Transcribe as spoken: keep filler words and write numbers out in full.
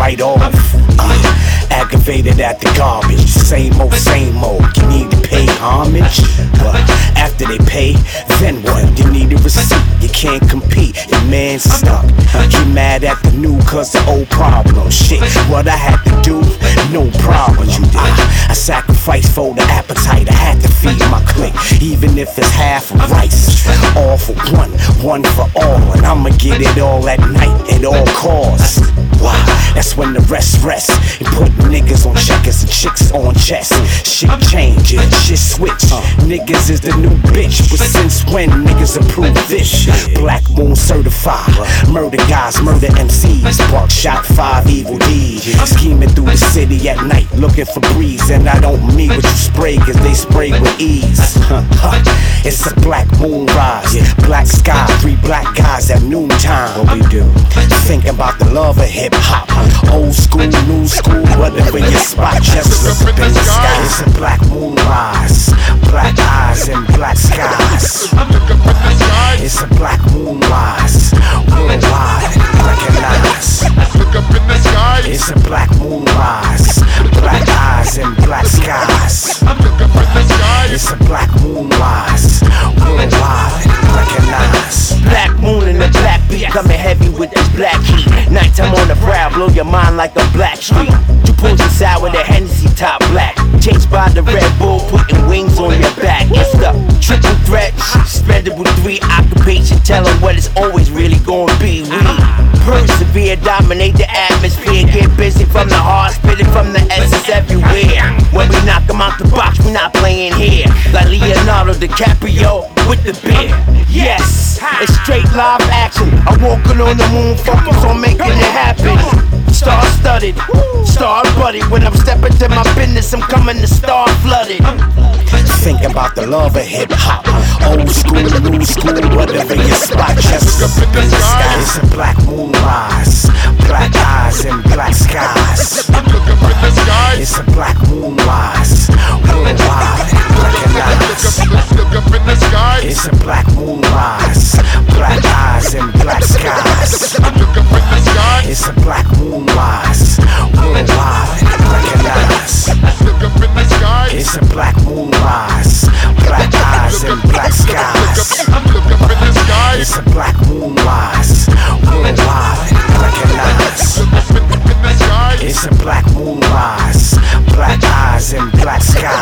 right off. Uh, aggravated at the garbage, same old, same old. You need to pay homage, but after they pay, then what? You need a receipt, you can't compete, your man's stuck. You mad at the new cause the old problem. Shit, what I had to do, no problem. You did. I, I sacrificed for the appetite, I had to feed my clique, even if it's half of rice. All for one, one for all, and I'ma get it all at night at all costs. Wow, that's when the rest rests. And put niggas on checkers and chicks on chess. Shit change, yeah, shit switch. Niggas is the new bitch, but since when niggas approve this? Black Moon certified, murder guys, murder M Cs. Buckshot, five evil deeds. Scheming through the city at night, looking for breeze. And I don't mean what you spray, cause they spray with ease. It's a black moon rise, black sky, three black guys at noontime. What we do? Thinking about the love of hip hop. Old school, new school, whatever your spot, just look up in the sky. It's a black moon rise, black eyes and black skies. It's a black moon rise, worldwide, recognize. It's a black moon rise, black eyes and black skies. It's a black moon rise, worldwide, recognize. Black moon and the black beat, coming heavy with this black heat. Nighttime on the prowl, blow your mind like a black street. You pulls inside with a Hennessy top black. Chased by the Red Bull, putting wings on your back. It's the triple threat, spread it with three occupation. Tell them what it's always really gonna be. We persevere, dominate the atmosphere. Get busy from the heart, spit it from the essence everywhere. When we knock them out the box, we not playing here. Like Leonardo DiCaprio with the beer. Yes, it's straight live action. I'm walking on the moon, focus on making it happen. Star studded, star budded. When I'm stepping to my business, I'm coming to star flooded. Think about the love of hip hop. Old school, new school, whatever your spot, just look up in the sky. It's a black moon rise, black eyes and black skies. It's a black moon rise, worldwide, recognize. It's a black moon rise, black eyes and black skies. It's a black moon rise, worldwide, recognize. It's a black moon rise, black eyes and black skies. It's a black moon rise, worldwide, recognize. It's a black moon rise, black eyes and black skies.